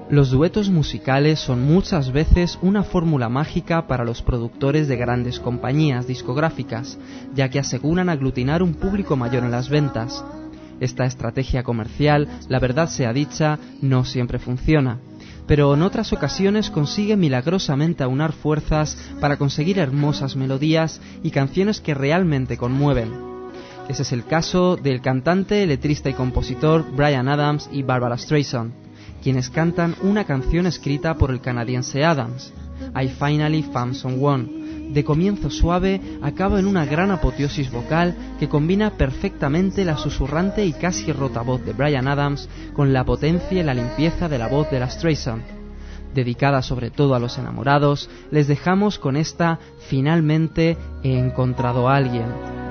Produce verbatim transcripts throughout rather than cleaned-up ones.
Los duetos musicales son muchas veces una fórmula mágica para los productores de grandes compañías discográficas, ya que aseguran aglutinar un público mayor en las ventas. Esta estrategia comercial, la verdad sea dicha, no siempre funciona, pero en otras ocasiones consigue milagrosamente aunar fuerzas para conseguir hermosas melodías y canciones que realmente conmueven. Ese es el caso del cantante, letrista y compositor Bryan Adams y Barbra Streisand, quienes cantan una canción escrita por el canadiense Adams, I Finally Found Someone. De comienzo suave, acaba en una gran apoteosis vocal que combina perfectamente la susurrante y casi rota voz de Bryan Adams con la potencia y la limpieza de la voz de la Streisand. Dedicada sobre todo a los enamorados, les dejamos con esta Finalmente he encontrado a alguien.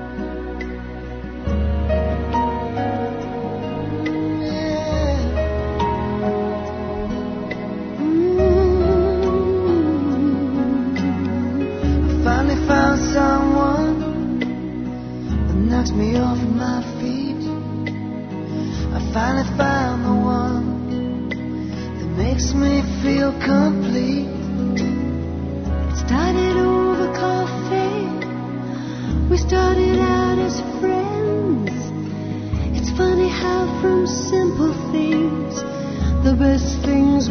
Me off my feet. I finally found the one that makes me feel complete. It started over coffee. We started out as friends. It's funny how from simple things the best things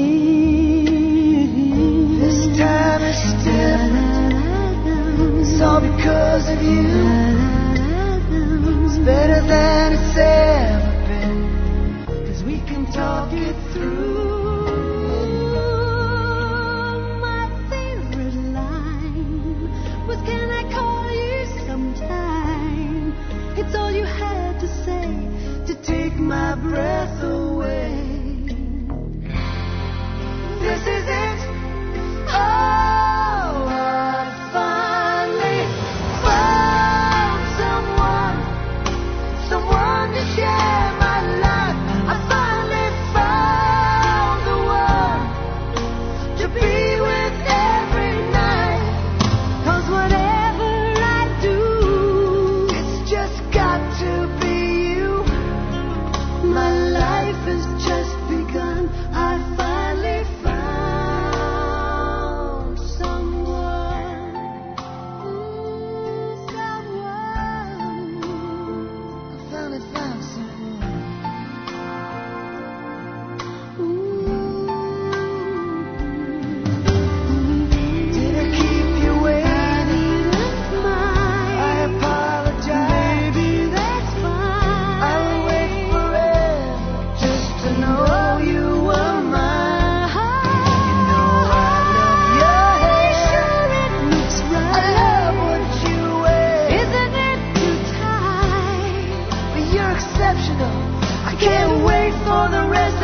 begin. This time is different. It's all because of you. Better than it's ever been, 'cause we can talk it through. My favorite line was, can I call you sometime? It's all you had to say to take my breath away. This is it. Oh, I can't wait for the rest